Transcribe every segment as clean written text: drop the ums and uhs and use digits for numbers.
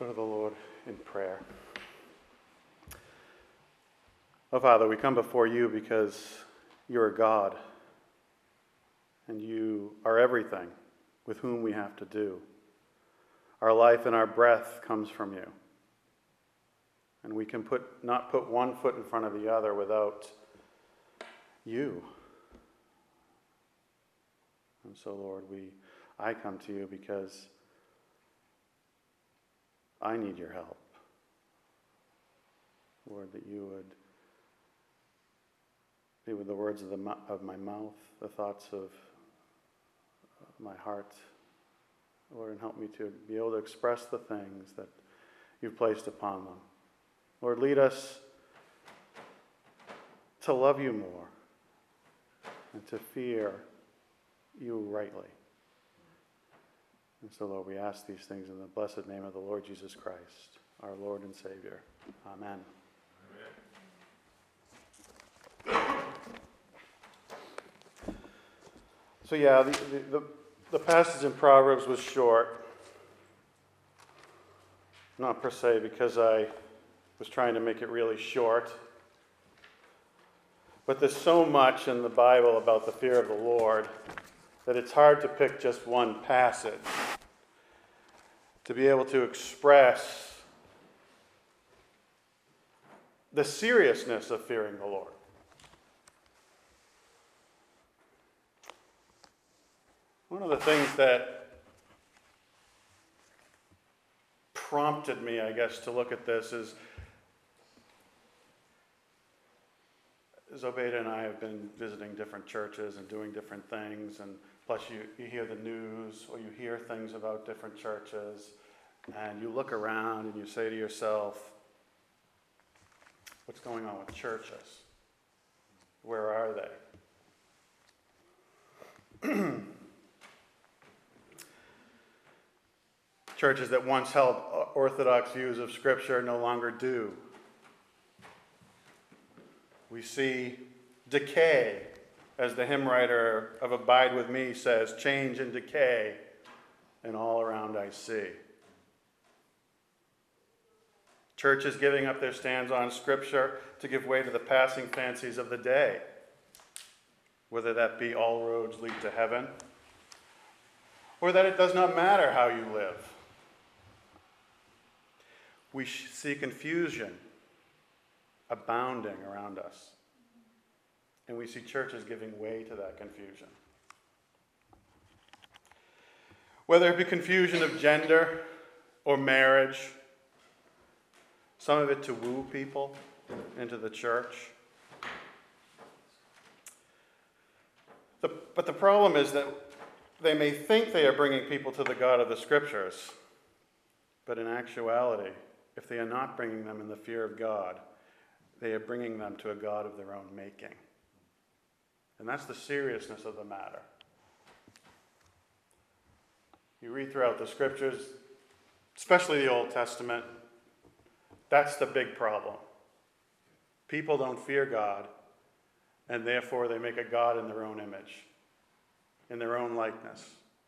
Go to the Lord in prayer. Oh, Father, we come before you because you're a God, and you are everything with whom we have to do. Our life and our breath comes from you. And we can not put one foot in front of the other without you. And so, Lord, I come to you because I need your help. Lord, that you would be with the words of my mouth, the thoughts of my heart, Lord, and help me to be able to express the things that you've placed upon them. Lord, lead us to love you more and to fear you rightly. And so, Lord, we ask these things in the blessed name of the Lord Jesus Christ, our Lord and Savior. Amen. So yeah, the passage in Proverbs was short. Not per se because I was trying to make it really short. But there's so much in the Bible about the fear of the Lord that it's hard to pick just one passage to be able to express the seriousness of fearing the Lord. One of the things that prompted me, I guess, to look at this is Zobeda and I have been visiting different churches and doing different things, and plus you hear the news or you hear things about different churches, and you look around and you say to yourself, what's going on with churches? Where are they? Churches that once held orthodox views of Scripture no longer do. We see decay, as the hymn writer of Abide With Me says, change and decay, and all around I see. Churches giving up their stands on Scripture to give way to the passing fancies of the day, whether that be all roads lead to heaven, or that it does not matter how you live. We see confusion abounding around us. And we see churches giving way to that confusion. Whether it be confusion of gender or marriage, some of it to woo people into the church. But the problem is that they may think they are bringing people to the God of the Scriptures, but in actuality, if they are not bringing them in the fear of God, they are bringing them to a God of their own making. And that's the seriousness of the matter. You read throughout the Scriptures, especially the Old Testament, that's the big problem. People don't fear God, and therefore they make a God in their own image, in their own likeness.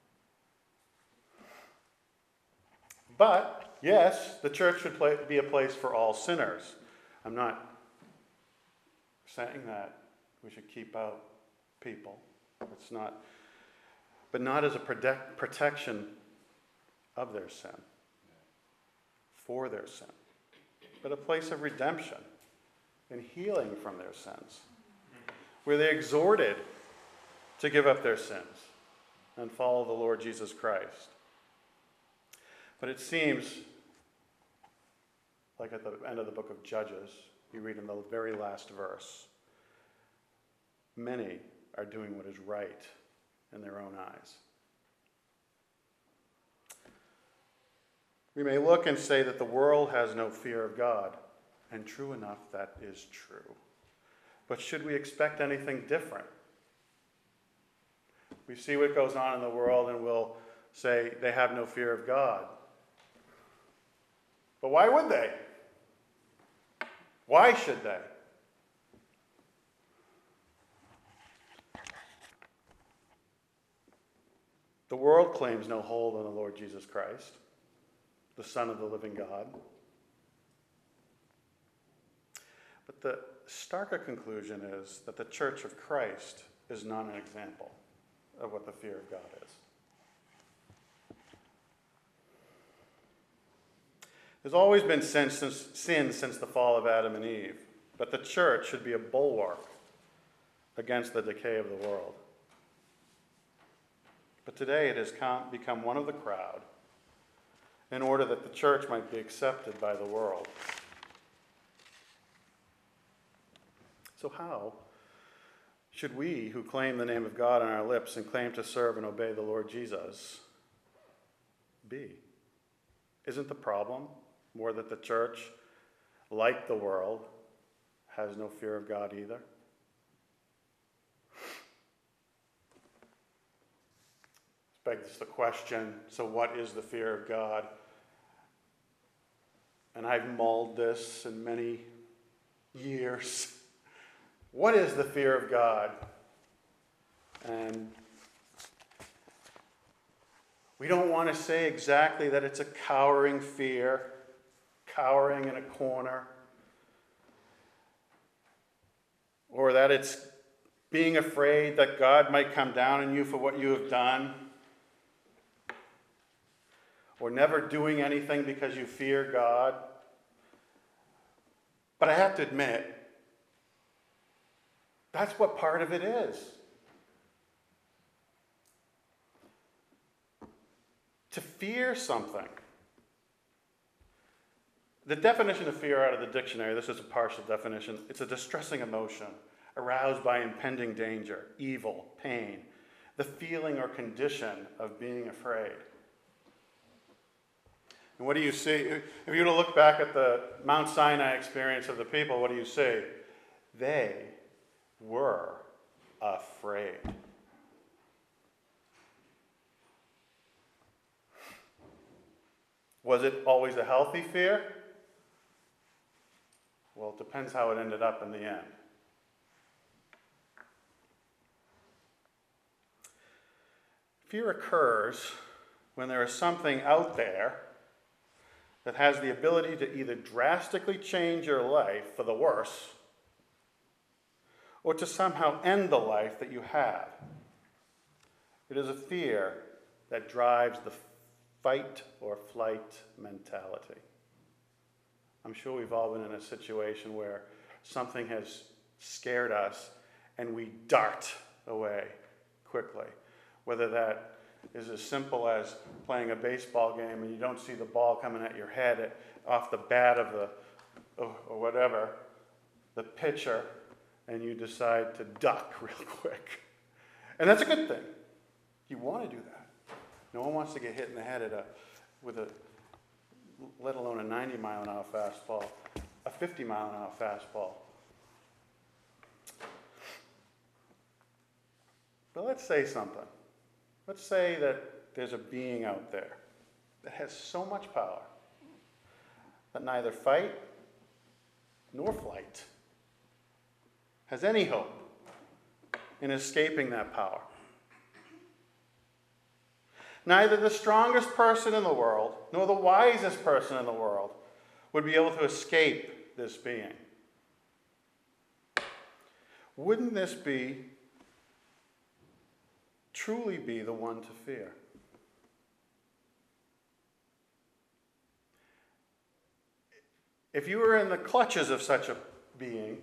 But, yes, the church should be a place for all sinners. I'm not saying that we should keep out people. It's not, but not as a protection of their sin, for their sin, but a place of redemption and healing from their sins, where they're exhorted to give up their sins and follow the Lord Jesus Christ. But it seems like at the end of the book of Judges, you read in the very last verse, many are doing what is right in their own eyes. We may look and say that the world has no fear of God, and true enough, that is true. But should we expect anything different? We see what goes on in the world and we'll say they have no fear of God. But why would they? Why should they? The world claims no hold on the Lord Jesus Christ. the Son of the living God. But the starker conclusion is that the Church of Christ is not an example of what the fear of God is. There's always been sin since the fall of Adam and Eve, but the church should be a bulwark against the decay of the world. But today it has become one of the crowd in order that the church might be accepted by the world. So how should we, who claim the name of God on our lips and claim to serve and obey the Lord Jesus, be? Isn't the problem more that the church, like the world, has no fear of God either? Begs the question, so what is the fear of God? And I've mulled this in many years. What is the fear of God? And we don't want to say exactly that it's a cowering fear, cowering in a corner, or that it's being afraid that God might come down on you for what you have done, or never doing anything because you fear God. But I have to admit, that's what part of it is. To fear something. The definition of fear out of the dictionary, this is a partial definition, it's a distressing emotion aroused by impending danger, evil, pain, the feeling or condition of being afraid. And what do you see? If you were to look back at the Mount Sinai experience of the people, what do you see? They were afraid. Was it always a healthy fear? Well, it depends how it ended up in the end. Fear occurs when there is something out there that has the ability to either drastically change your life for the worse or to somehow end the life that you have. It is a fear that drives the fight or flight mentality. I'm sure we've all been in a situation where something has scared us and we dart away quickly, whether that is as simple as playing a baseball game and you don't see the ball coming at your head off the bat of or whatever, the pitcher, and you decide to duck real quick. And that's a good thing. You want to do that. No one wants to get hit in the head let alone a 90-mile-an-hour fastball, a 50-mile-an-hour fastball. But let's say something. Let's say that there's a being out there that has so much power that neither fight nor flight has any hope in escaping that power. Neither the strongest person in the world nor the wisest person in the world would be able to escape this being. Wouldn't this truly be the one to fear? If you were in the clutches of such a being,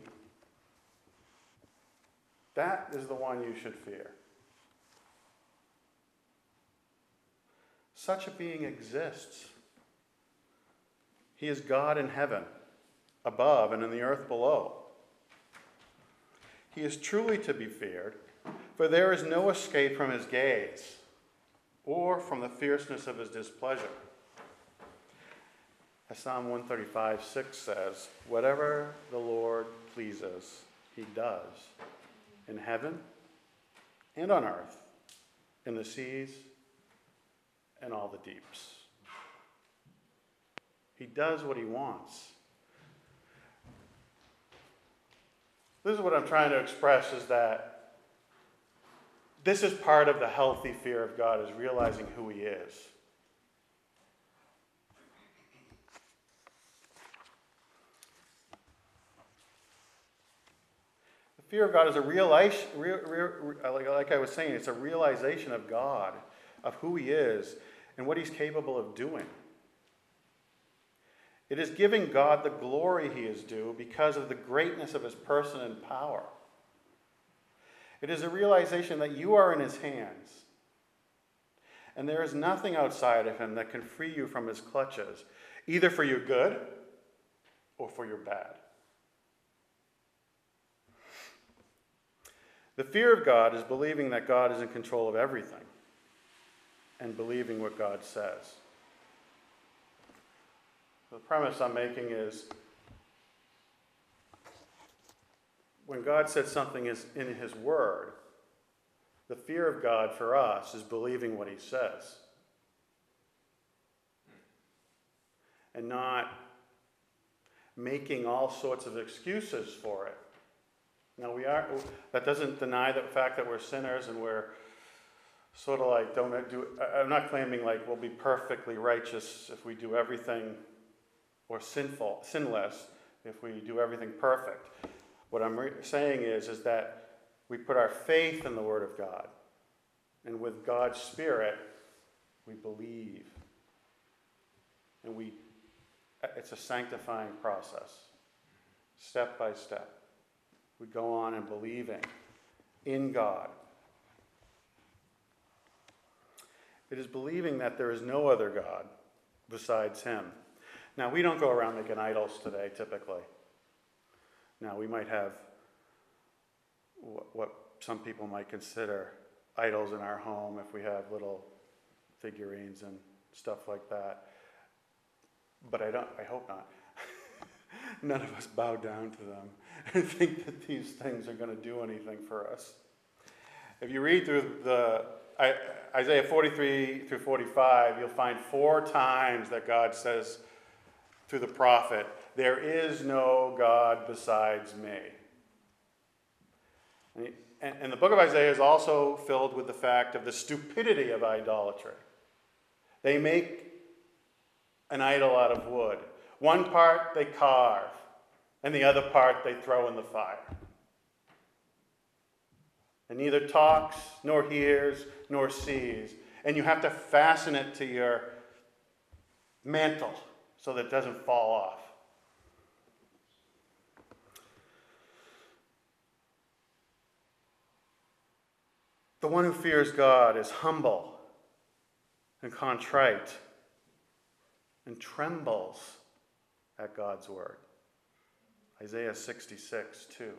that is the one you should fear. Such a being exists. He is God in heaven, above, and in the earth below. He is truly to be feared, for there is no escape from his gaze or from the fierceness of his displeasure. As Psalm 135:6 says, whatever the Lord pleases, he does, in heaven and on earth, in the seas and all the deeps. He does what he wants. This is what I'm trying to express, is that this is part of the healthy fear of God, is realizing who he is. fear of God is a realization, like I was saying, it's a realization of God, of who he is, and what he's capable of doing. It is giving God the glory he is due because of the greatness of his person and power. It is a realization that you are in his hands, and there is nothing outside of him that can free you from his clutches, either for your good or for your bad. The fear of God is believing that God is in control of everything and believing what God says. The premise I'm making is when God said something is in his word, the fear of God for us is believing what he says and not making all sorts of excuses for it. Now, that doesn't deny the fact that we're sinners and we're sort of like I'm not claiming like we'll be perfectly righteous if we do everything, or sinless if we do everything perfect. What I'm saying is that we put our faith in the Word of God, and with God's Spirit, we believe. And it's a sanctifying process, step by step. We go on in believing in God. It is believing that there is no other God besides him. Now, we don't go around making idols today, typically. Now, we might have what some people might consider idols in our home if we have little figurines and stuff like that. But I hope not. None of us bow down to them and think that these things are going to do anything for us. If you read through Isaiah 43 through 45, you'll find 4 times that God says through the prophet, "There is no God besides me." And the book of Isaiah is also filled with the fact of the stupidity of idolatry. They make an idol out of wood. One part they carve, and the other part they throw in the fire. And neither talks, nor hears, nor sees. And you have to fasten it to your mantle so that it doesn't fall off. The one who fears God is humble and contrite and trembles at God's word. Isaiah 66:2.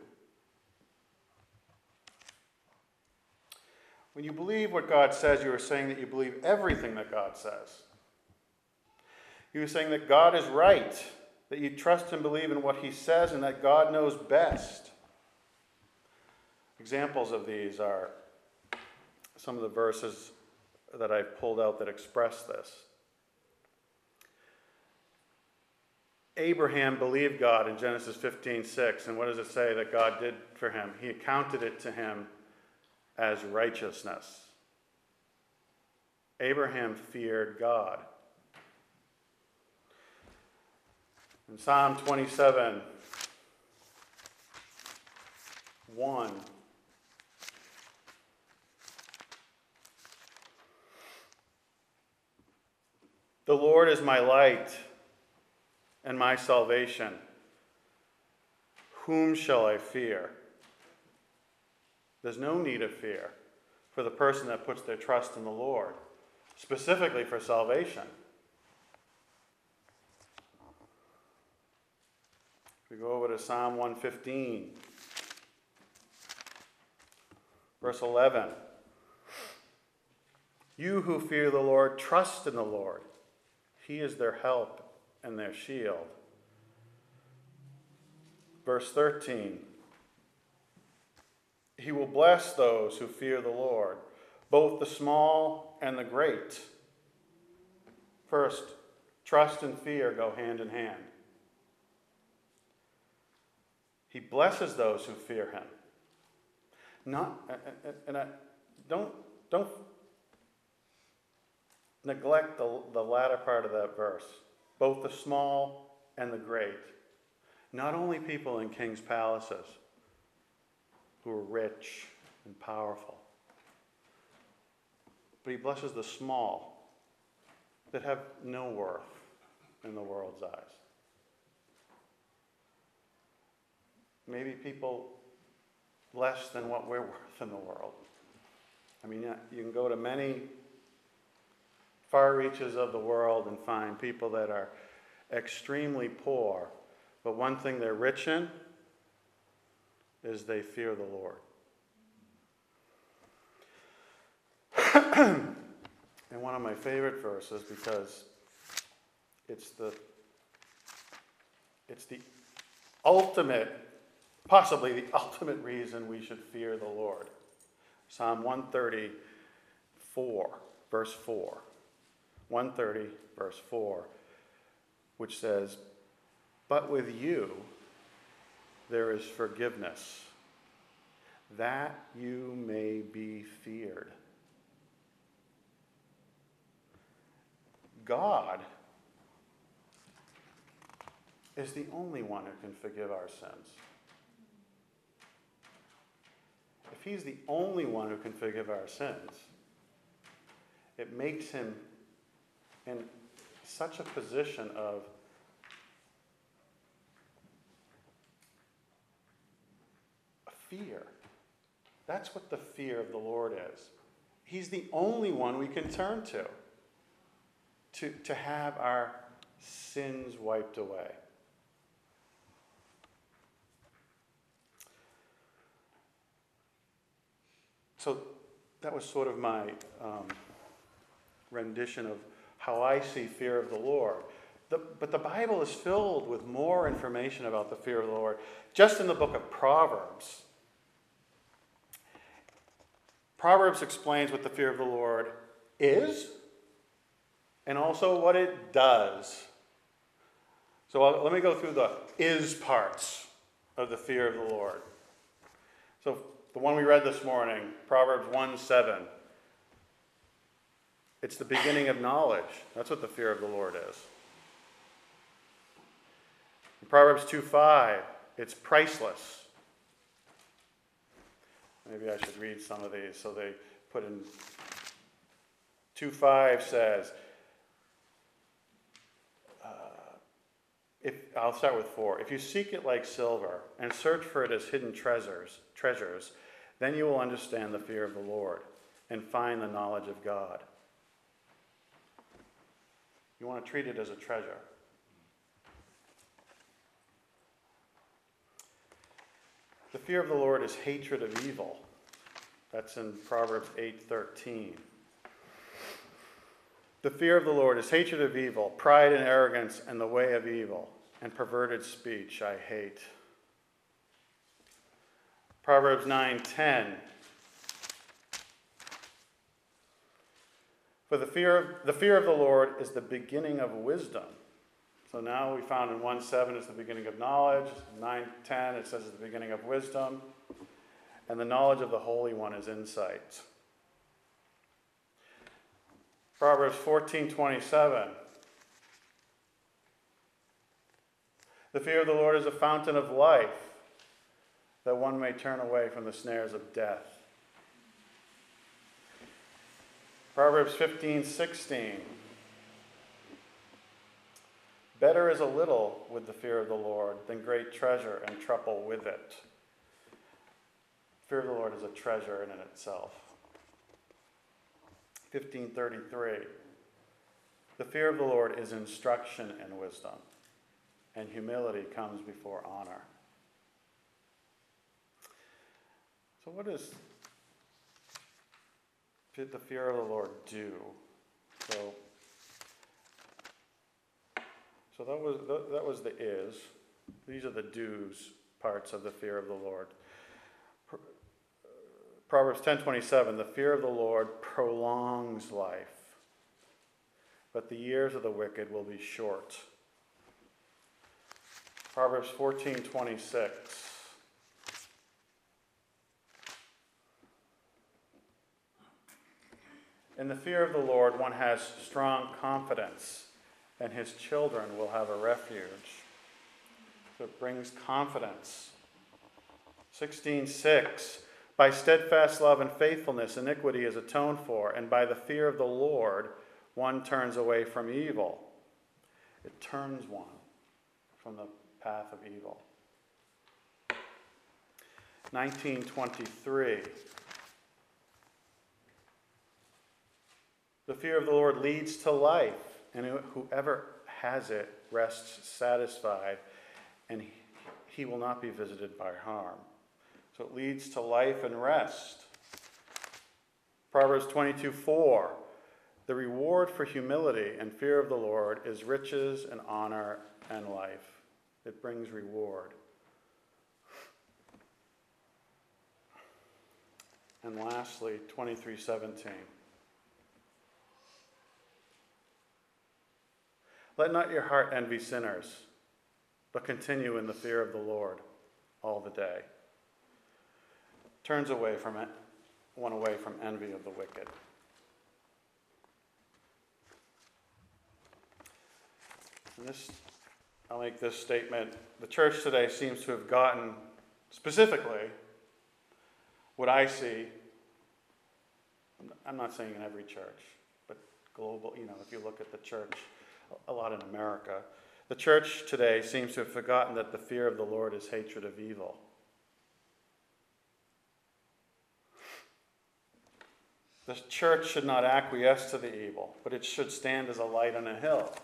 When you believe what God says, you are saying that you believe everything that God says. You are saying that God is right, that you trust and believe in what he says, and that God knows best. Examples of these are some of the verses that I've pulled out that express this. Abraham believed God in Genesis 15:6, and what does it say that God did for him? He accounted it to him as righteousness. Abraham feared God. In Psalm 27:1, "The Lord is my light and my salvation. Whom shall I fear?" There's no need of fear for the person that puts their trust in the Lord, specifically for salvation. We go over to Psalm 115, verse 11. "You who fear the Lord, trust in the Lord. He is their help and their shield." Verse 13. "He will bless those who fear the Lord, both the small and the great." First, trust and fear go hand in hand. He blesses those who fear him. Don't neglect the latter part of that verse. Both the small and the great. Not only people in king's palaces. who are rich and powerful. But he blesses the small that have no worth in the world's eyes. Maybe people less than what we're worth in the world. I mean, you can go to many far reaches of the world and find people that are extremely poor, but one thing they're rich in is they fear the Lord. And one of my favorite verses, because it's the ultimate, possibly the ultimate reason we should fear the Lord. Psalm 134, verse 4. 130, verse 4, which says, "But with you there is forgiveness, that you may be feared." God is the only one who can forgive our sins. If he's the only one who can forgive our sins, it makes him in such a position of fear. That's what the fear of the Lord is. He's the only one we can turn to have our sins wiped away. So that was sort of my rendition of how I see fear of the Lord. But the Bible is filled with more information about the fear of the Lord. Just in the book of Proverbs, Proverbs explains what the fear of the Lord is and also what it does. So let me go through the is parts of the fear of the Lord. So the one we read this morning, Proverbs 1:7. It's the beginning of knowledge. That's what the fear of the Lord is. In Proverbs 2:5, it's priceless. Maybe I should read some of these. So they put in 2:5 says, I'll start with 4. If you seek it like silver and search for it as hidden treasures, then you will understand the fear of the Lord and find the knowledge of God. You want to treat it as a treasure. The fear of the Lord is hatred of evil. That's in Proverbs 8:13. The fear of the Lord is hatred of evil, pride and arrogance and the way of evil, and perverted speech I hate. Proverbs 9:10. For the fear of the Lord is the beginning of wisdom. So now we found in 1:7 it's the beginning of knowledge. 9:10 it says it's the beginning of wisdom. And the knowledge of the Holy One is insight. Proverbs 14:27. The fear of the Lord is a fountain of life, that one may turn away from the snares of death. Proverbs 15:16. Better is a little with the fear of the Lord than great treasure and trouble with it. Fear of the Lord is a treasure in and itself. 15:33. The fear of the Lord is instruction and wisdom, and humility comes before honor. So what does the fear of the Lord do? So that was the is. These are the do's parts of the fear of the Lord. Proverbs 10:27, the fear of the Lord prolongs life, but the years of the wicked will be short. Proverbs 14:26. In the fear of the Lord, one has strong confidence, and his children will have a refuge. So it brings confidence 16:6. By steadfast love and faithfulness, iniquity is atoned for, and by the fear of the Lord, one turns away from evil. It turns one from the path of evil. 19:23. The fear of the Lord leads to life, and whoever has it rests satisfied, and he will not be visited by harm. So it leads to life and rest. Proverbs 22:4. The reward for humility and fear of the Lord is riches and honor and life. It brings reward. And lastly, 23:17. Let not your heart envy sinners, but continue in the fear of the Lord all the day. Turns away from it, one away from envy of the wicked. And I'll make this statement. The church today seems to have gotten, specifically, what I see. I'm not saying in every church, but global, if you look at the church, a lot in America, the church today seems to have forgotten that the fear of the Lord is hatred of evil. The church should not acquiesce to the evil, but it should stand as a light on a hill.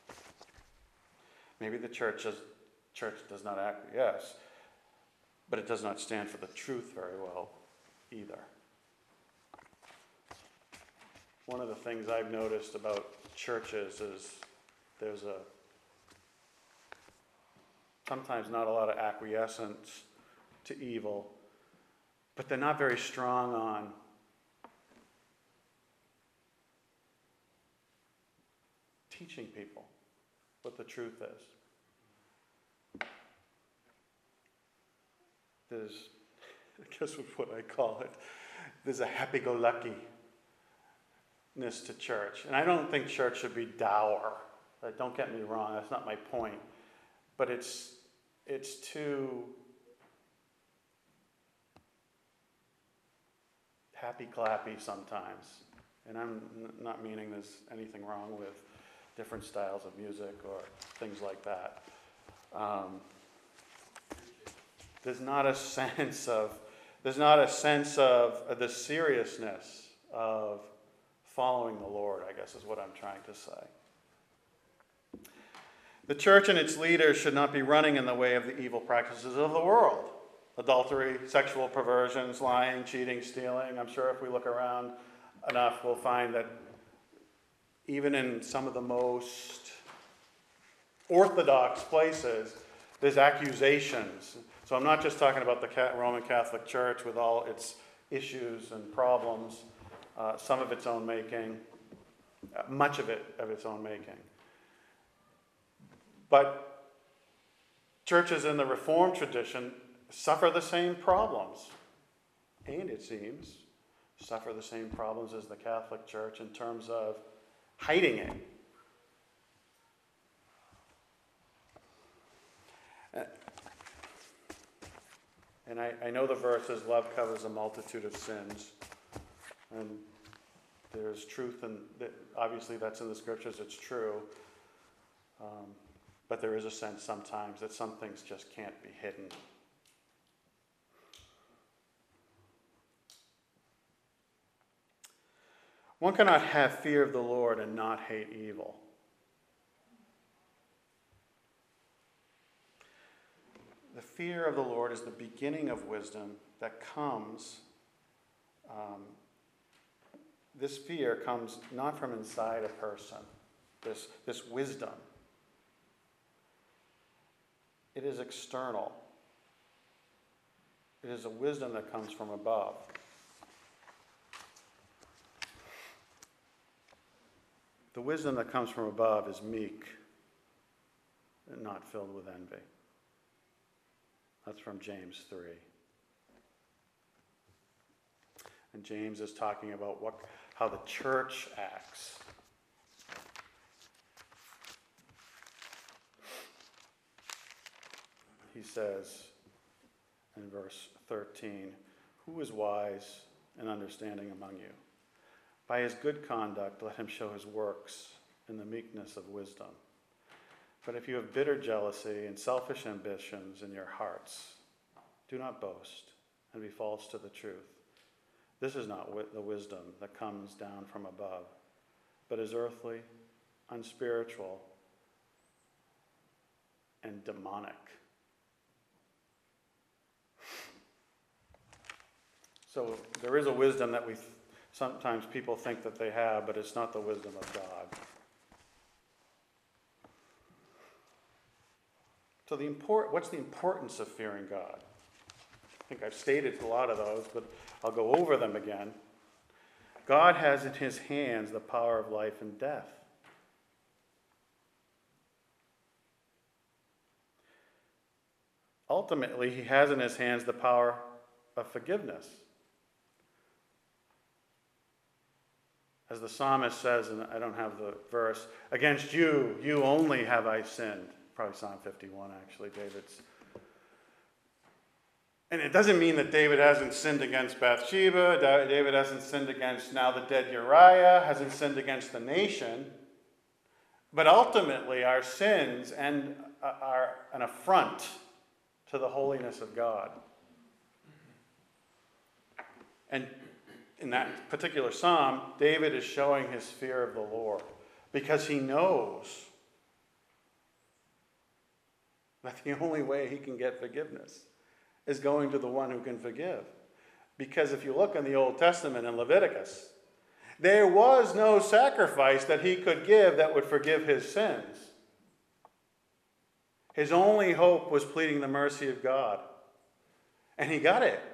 Maybe the church does not acquiesce, but it does not stand for the truth very well either. One of the things I've noticed about churches is there's sometimes not a lot of acquiescence to evil, but they're not very strong on teaching people what the truth is. There's, I guess what I call it, there's a happy-go-luckiness to church. And I don't think church should be dour. Don't get me wrong, that's not my point. But it's too happy-clappy sometimes. And I'm not meaning there's anything wrong with different styles of music or things like that. There's not a sense of the seriousness of following the Lord, I guess is what I'm trying to say. The church and its leaders should not be running in the way of the evil practices of the world. Adultery, sexual perversions, lying, cheating, stealing. I'm sure if we look around enough, we'll find that even in some of the most orthodox places, there's accusations. So I'm not just talking about the Roman Catholic Church with all its issues and problems, some of its own making, much of it of its own making. But churches in the Reformed tradition suffer the same problems, and it seems suffer the same problems as the Catholic Church in terms of hiding it. And I know the verse says love covers a multitude of sins. And there's truth, and obviously that's in the scriptures, it's true. But there is a sense sometimes that some things just can't be hidden. One cannot have fear of the Lord and not hate evil. The fear of the Lord is the beginning of wisdom that comes. This fear comes not from inside a person, this wisdom. It is external. It is a wisdom that comes from above. The wisdom that comes from above is meek and not filled with envy. That's from James 3. And James is talking about how the church acts. He says, in verse 13. Who is wise and understanding among you? By his good conduct, let him show his works in the meekness of wisdom. But if you have bitter jealousy and selfish ambitions in your hearts, do not boast and be false to the truth. This is not the wisdom that comes down from above, but is earthly, unspiritual, and demonic. So there is a wisdom that sometimes people think that they have, but it's not the wisdom of God. So what's the importance of fearing God? I think I've stated a lot of those, but I'll go over them again. God has in his hands the power of life and death. Ultimately, he has in his hands the power of forgiveness. As the psalmist says, and I don't have the verse, against you, you only have I sinned. Probably Psalm 51, actually, David's. And it doesn't mean that David hasn't sinned against Bathsheba, David hasn't sinned against now the dead Uriah, hasn't sinned against the nation. But ultimately, our sins are an affront to the holiness of God. And in that particular psalm, David is showing his fear of the Lord because he knows that the only way he can get forgiveness is going to the one who can forgive. Because if you look in the Old Testament in Leviticus, there was no sacrifice that he could give that would forgive his sins. His only hope was pleading the mercy of God. And he got it.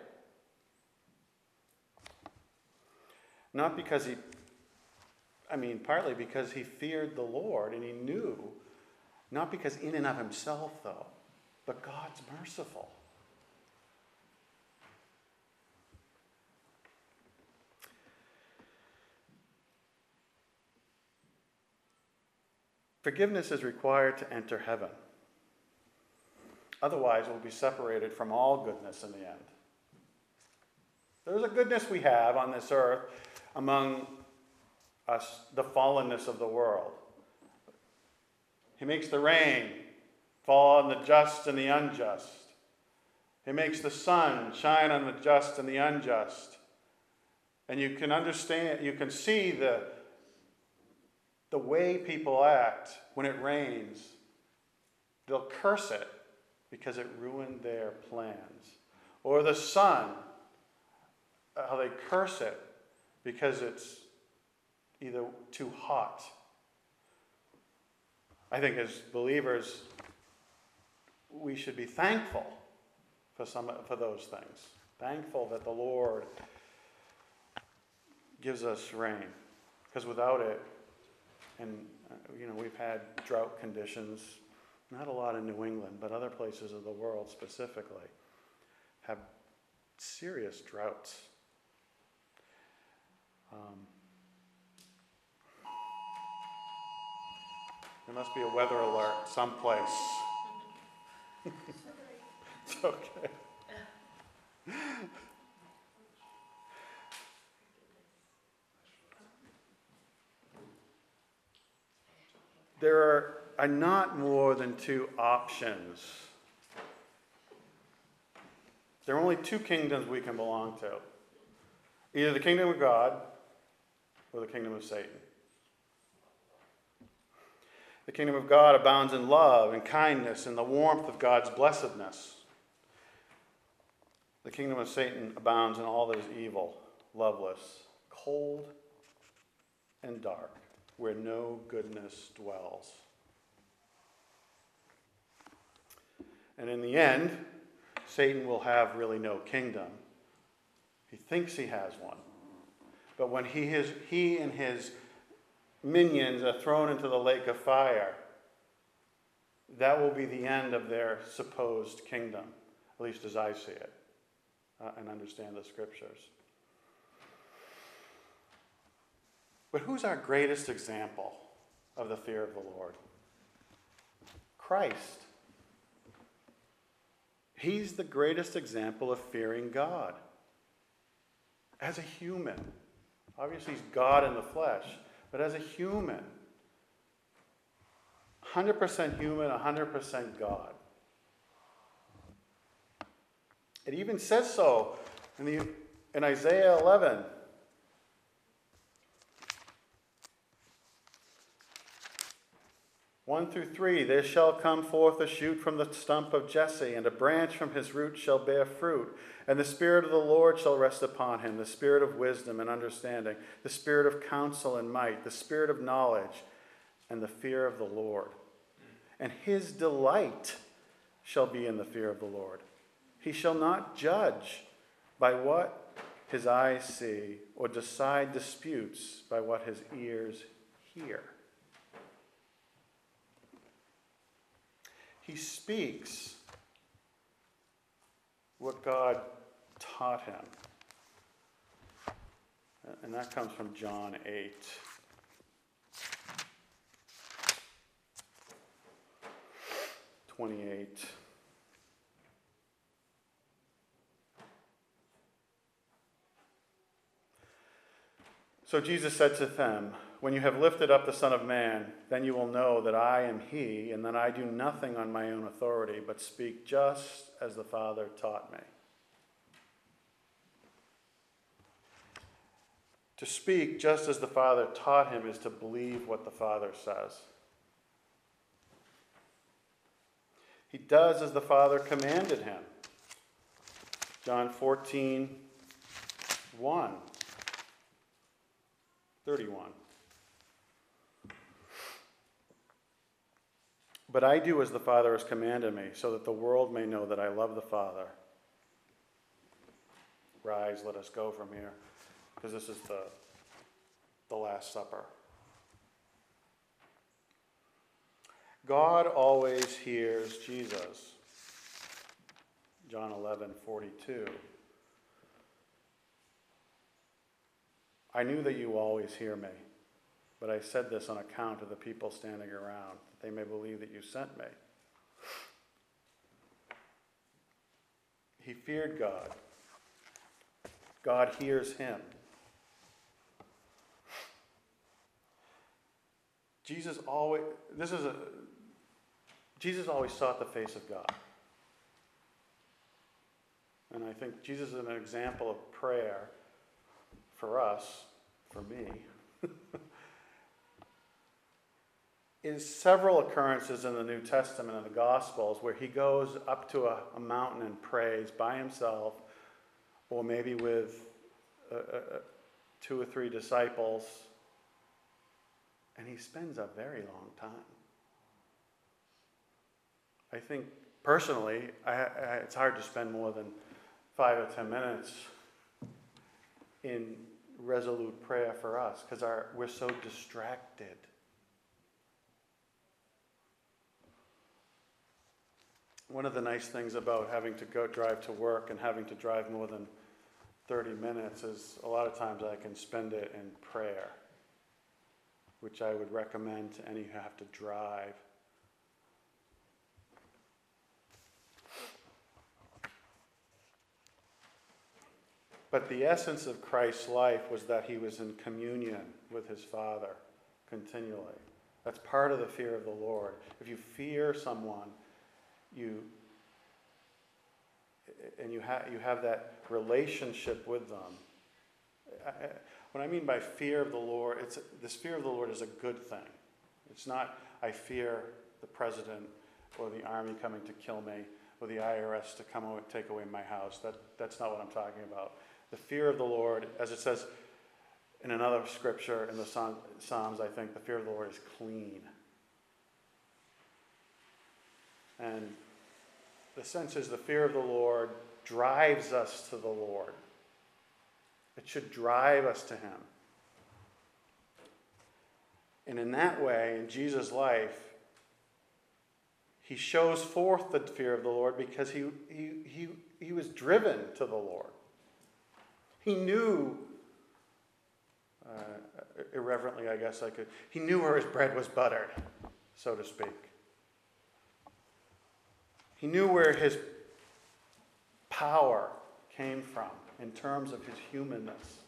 Not because partly because he feared the Lord and he knew, not because in and of himself though, but God's merciful. Forgiveness is required to enter heaven. Otherwise, we'll be separated from all goodness in the end. There's a goodness we have on this earth among us, the fallenness of the world. He makes the rain fall on the just and the unjust. He makes the sun shine on the just and the unjust. And you can understand, you can see the way people act when it rains. They'll curse it because it ruined their plans. Or the sun, how they curse it because it's either too hot. I think as believers, we should be thankful for those things. Thankful that the Lord gives us rain. Because without it, and we've had drought conditions, not a lot in New England, but other places of the world specifically, have serious droughts. There must be a weather alert someplace. It's okay. There are not more than two options. There are only two kingdoms we can belong to. Either the kingdom of God or the kingdom of Satan. The kingdom of God abounds in love and kindness and the warmth of God's blessedness. The kingdom of Satan abounds in all that is evil, loveless, cold, and dark, where no goodness dwells. And in the end, Satan will have really no kingdom. He thinks he has one. But when he and his minions are thrown into the lake of fire, that will be the end of their supposed kingdom, at least as I see it and understand the scriptures. But who's our greatest example of the fear of the Lord? Christ. He's the greatest example of fearing God. As a human. Obviously, he's God in the flesh, but as a human. 100% human, 100% God. It even says so in Isaiah 11. One through 3, there shall come forth a shoot from the stump of Jesse, and a branch from his root shall bear fruit. And the Spirit of the Lord shall rest upon him, the Spirit of wisdom and understanding, the Spirit of counsel and might, the Spirit of knowledge and the fear of the Lord. And his delight shall be in the fear of the Lord. He shall not judge by what his eyes see, or decide disputes by what his ears hear. He speaks what God taught him. And that comes from John 8. So Jesus said to them, when you have lifted up the Son of Man, then you will know that I am he, and that I do nothing on my own authority, but speak just as the Father taught me. To speak just as the Father taught him is to believe what the Father says. He does as the Father commanded him. John 14:1, 31. But I do as the Father has commanded me, so that the world may know that I love the Father. Rise, let us go from here, because this is the Last Supper. God always hears Jesus. John 11:42. I knew that you always hear me, but I said this on account of the people standing around, that they may believe that you sent me. He feared God. God hears him. Jesus always sought the face of God. And I think Jesus is an example of prayer for us, for me. Is several occurrences in the New Testament and the Gospels where he goes up to a mountain and prays by himself, or maybe with 2 or 3 disciples, and he spends a very long time. I think personally, it's hard to spend more than 5 or 10 minutes in resolute prayer for us, because we're so distracted. One of the nice things about having to drive to work and having to drive more than 30 minutes is a lot of times I can spend it in prayer, which I would recommend to any who have to drive. But the essence of Christ's life was that he was in communion with his Father continually. That's part of the fear of the Lord. If you fear someone, you have that relationship with them. What I mean by fear of the Lord, this fear of the Lord is a good thing. It's not, I fear the president or the army coming to kill me or the IRS to come and take away my house. That's not what I'm talking about. The fear of the Lord, as it says in another scripture in the Psalms, I think, the fear of the Lord is clean. And the sense is the fear of the Lord drives us to the Lord. It should drive us to him. And in that way, in Jesus' life, he shows forth the fear of the Lord because he was driven to the Lord. He knew, irreverently I guess I could, he knew where his bread was buttered, so to speak. He knew where his power came from in terms of his humanness.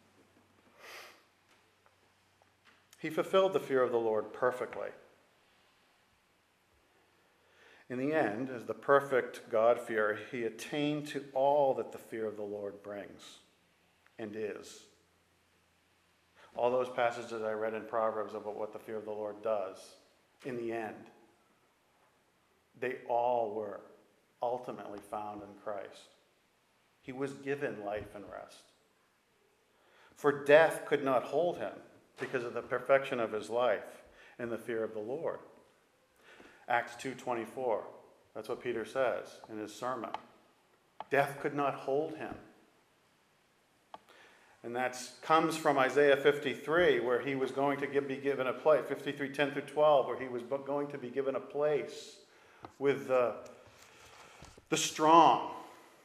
He fulfilled the fear of the Lord perfectly. In the end, as the perfect God-fearer, he attained to all that the fear of the Lord brings and is. All those passages I read in Proverbs about what the fear of the Lord does, in the end, they all were ultimately found in Christ. He was given life and rest. For death could not hold him because of the perfection of his life and the fear of the Lord. Acts 2:24, that's what Peter says in his sermon. Death could not hold him. And that comes from Isaiah 53, where he was going to be given a place, 53:10 through 12, where he was going to be given a place with the strong.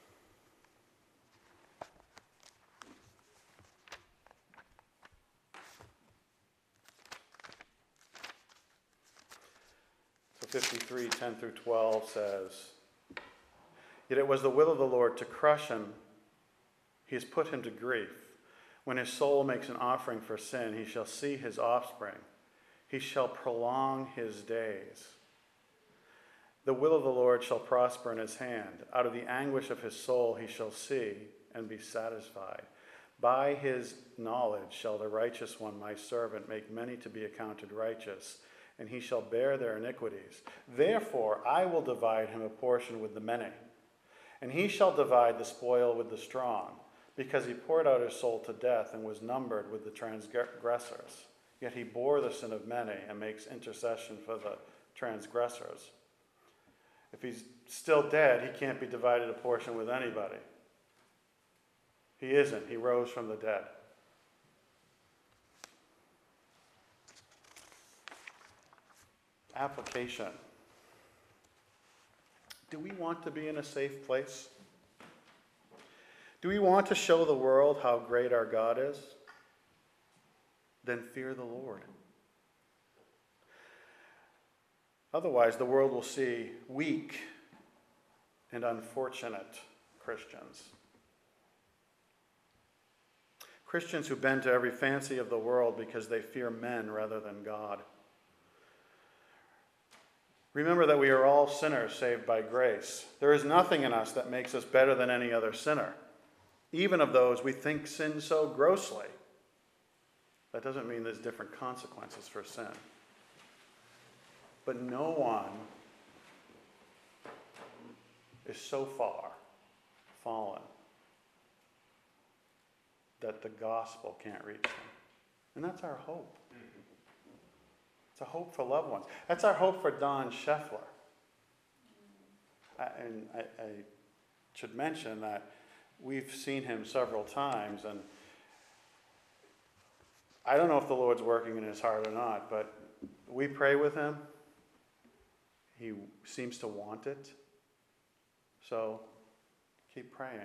So 53:10 through 12 says, "Yet it was the will of the Lord to crush him. He has put him to grief. When his soul makes an offering for sin, he shall see his offspring. He shall prolong his days. The will of the Lord shall prosper in his hand. Out of the anguish of his soul he shall see and be satisfied. By his knowledge shall the righteous one, my servant, make many to be accounted righteous, and he shall bear their iniquities. Therefore I will divide him a portion with the many, and he shall divide the spoil with the strong, because he poured out his soul to death and was numbered with the transgressors. Yet he bore the sin of many and makes intercession for the transgressors." If he's still dead, he can't be divided a portion with anybody. He isn't. He rose from the dead. Application. Do we want to be in a safe place? Do we want to show the world how great our God is? Then fear the Lord. Otherwise, the world will see weak and unfortunate Christians. Christians who bend to every fancy of the world because they fear men rather than God. Remember that we are all sinners saved by grace. There is nothing in us that makes us better than any other sinner, even of those we think sin so grossly. That doesn't mean there's different consequences for sin. But no one is so far fallen that the gospel can't reach them. And that's our hope. It's a hope for loved ones. That's our hope for Don Scheffler. And I should mention that we've seen him several times, and I don't know if the Lord's working in his heart or not, but we pray with him. He seems to want it. So keep praying.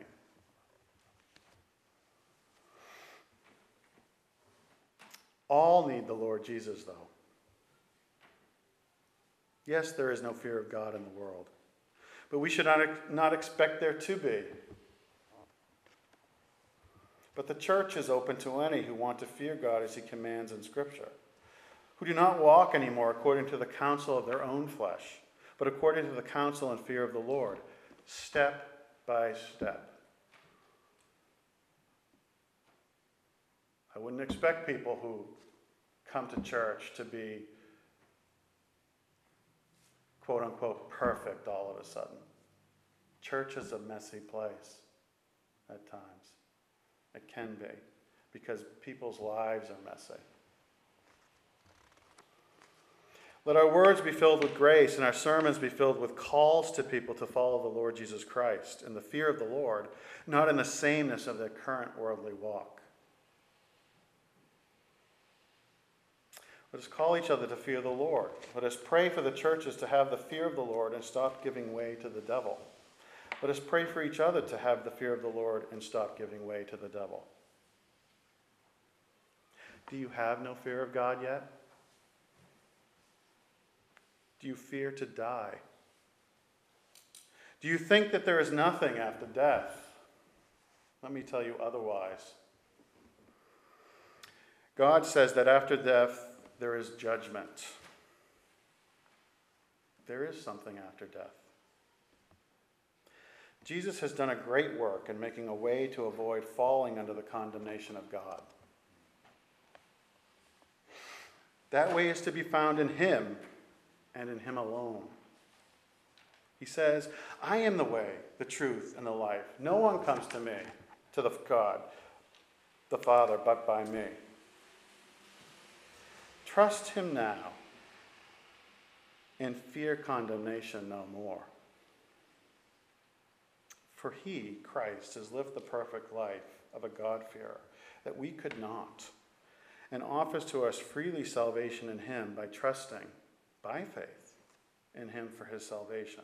All need the Lord Jesus, though. Yes, there is no fear of God in the world, but we should not expect there to be. But the church is open to any who want to fear God as he commands in Scripture, who do not walk anymore according to the counsel of their own flesh, but according to the counsel and fear of the Lord, step by step. I wouldn't expect people who come to church to be, quote unquote, perfect all of a sudden. Church is a messy place at times. It can be, because people's lives are messy. Let our words be filled with grace and our sermons be filled with calls to people to follow the Lord Jesus Christ in the fear of the Lord, not in the sameness of their current worldly walk. Let us call each other to fear the Lord. Let us pray for the churches to have the fear of the Lord and stop giving way to the devil. Let us pray for each other to have the fear of the Lord and stop giving way to the devil. Do you have no fear of God yet? Do you fear to die? Do you think that there is nothing after death? Let me tell you otherwise. God says that after death, there is judgment. There is something after death. Jesus has done a great work in making a way to avoid falling under the condemnation of God. That way is to be found in him and in him alone. He says, I am the way, the truth, and the life. No one comes to me, to the God, the Father, but by me. Trust him now and fear condemnation no more. For he, Christ, has lived the perfect life of a God-fearer that we could not, and offers to us freely salvation in him by trusting, by faith, in him for his salvation.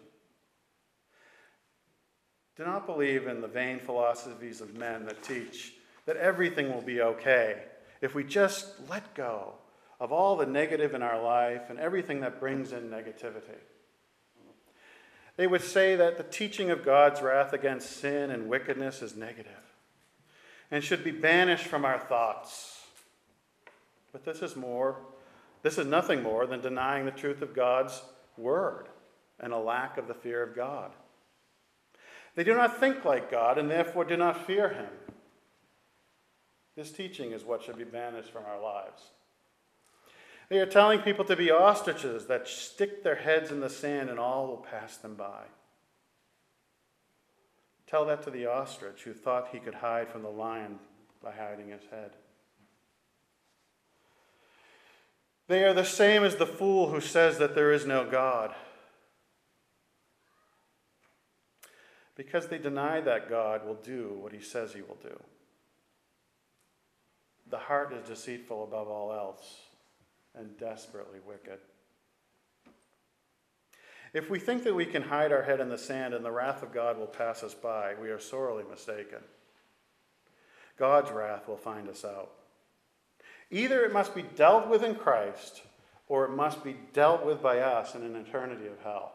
Do not believe in the vain philosophies of men that teach that everything will be okay if we just let go of all the negative in our life and everything that brings in negativity. They would say that the teaching of God's wrath against sin and wickedness is negative and should be banished from our thoughts. But this is nothing more than denying the truth of God's word and a lack of the fear of God. They do not think like God and therefore do not fear him. This teaching is what should be banished from our lives. They are telling people to be ostriches that stick their heads in the sand and all will pass them by. Tell that to the ostrich who thought he could hide from the lion by hiding his head. They are the same as the fool who says that there is no God. Because they deny that God will do what he says he will do. The heart is deceitful above all else and desperately wicked. If we think that we can hide our head in the sand and the wrath of God will pass us by, we are sorely mistaken. God's wrath will find us out. Either it must be dealt with in Christ, or it must be dealt with by us in an eternity of hell.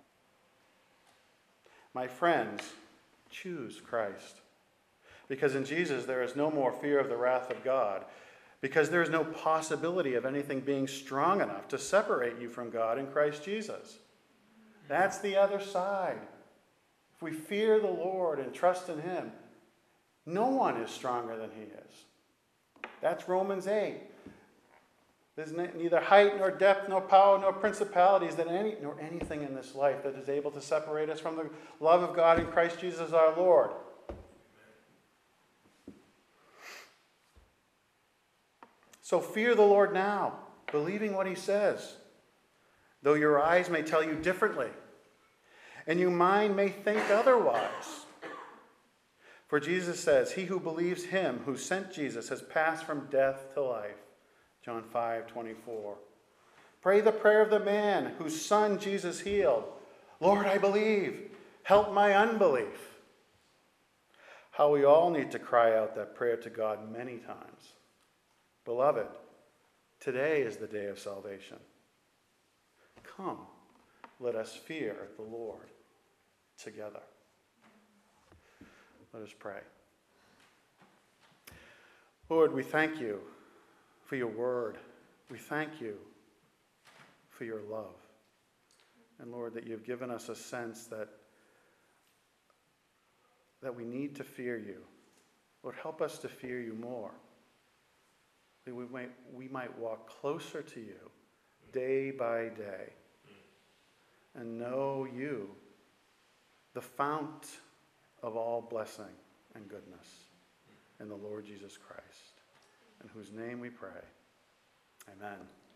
My friends, choose Christ. Because in Jesus there is no more fear of the wrath of God. Because there is no possibility of anything being strong enough to separate you from God in Christ Jesus. That's the other side. If we fear the Lord and trust in him, no one is stronger than he is. That's Romans 8. There's neither height nor depth nor power nor principalities nor anything in this life that is able to separate us from the love of God in Christ Jesus our Lord. So fear the Lord now, believing what he says, though your eyes may tell you differently, and your mind may think otherwise. For Jesus says, he who believes him who sent Jesus has passed from death to life. John 5:24. Pray the prayer of the man whose son Jesus healed. Lord, I believe. Help my unbelief. How we all need to cry out that prayer to God many times. Beloved, today is the day of salvation. Come, let us fear the Lord together. Let us pray. Lord, we thank you for your word. We thank you for your love. And Lord, that you've given us a sense that we need to fear you. Lord, help us to fear you more. That we might walk closer to you day by day and know you, the fount of all blessing and goodness, in the Lord Jesus Christ, in whose name we pray. Amen.